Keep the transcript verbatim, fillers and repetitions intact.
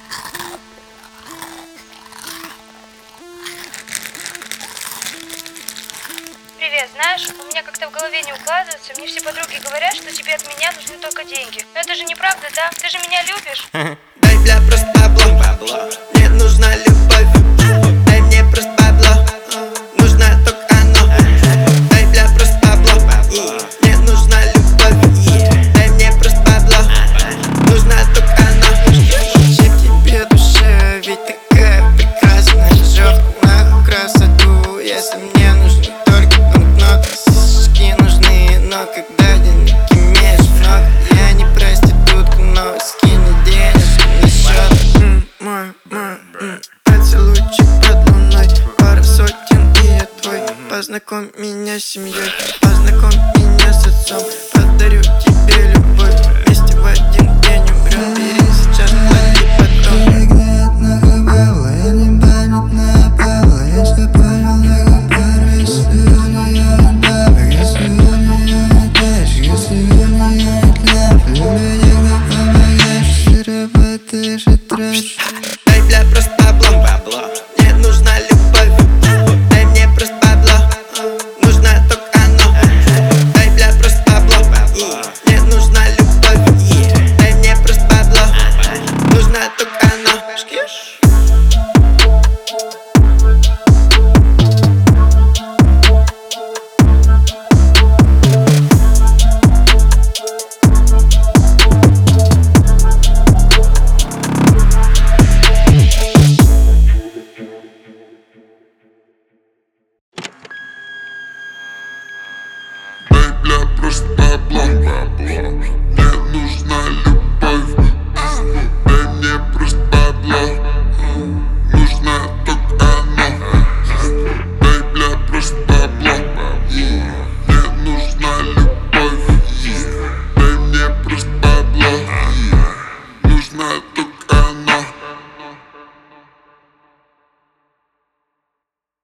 Привет, знаешь, у меня как-то в голове не укладывается. Мне все подруги говорят, что тебе от меня нужны только деньги. Но это же неправда, да? Ты же меня любишь. Дай, бля, просто бабло. Мне нужна любовь. Дай мне просто бабло. Нужно только оно. Дай, бля, просто бабло. Мне нужна любовь. Дай мне просто бабло. Нужно только оно. Зачем тебе душа? Ведь такая прекрасная. Жёг на красоту. Если мне нужны только банкноты. Сиськи нужны, но когда денег имеешь много. Я не проститутка, но скинь денежки на счет. М, Мой, мой, м, поцелуйчик под луной. Пара сотен и я твой. Познакомь меня с семьей. Познакомь меня с отцом. Подарю тебе любовь. Вместе в один день умрем. Бери сейчас, плати потом. Дай, бля, просто бабло. Мне нужна любовь. Дай мне просто бабло. Нужно только оно. Дай, бля, просто бабло. Мне нужна любовь. Дай мне просто бабло. Нужно только оно. Бля, просто бабло. Мне нужна любовь. Дай мне просто бабло. Нужно только оно. Дай, бля, просто бабло. Мне нужна любовь. Дай мне просто бабло. Нужно только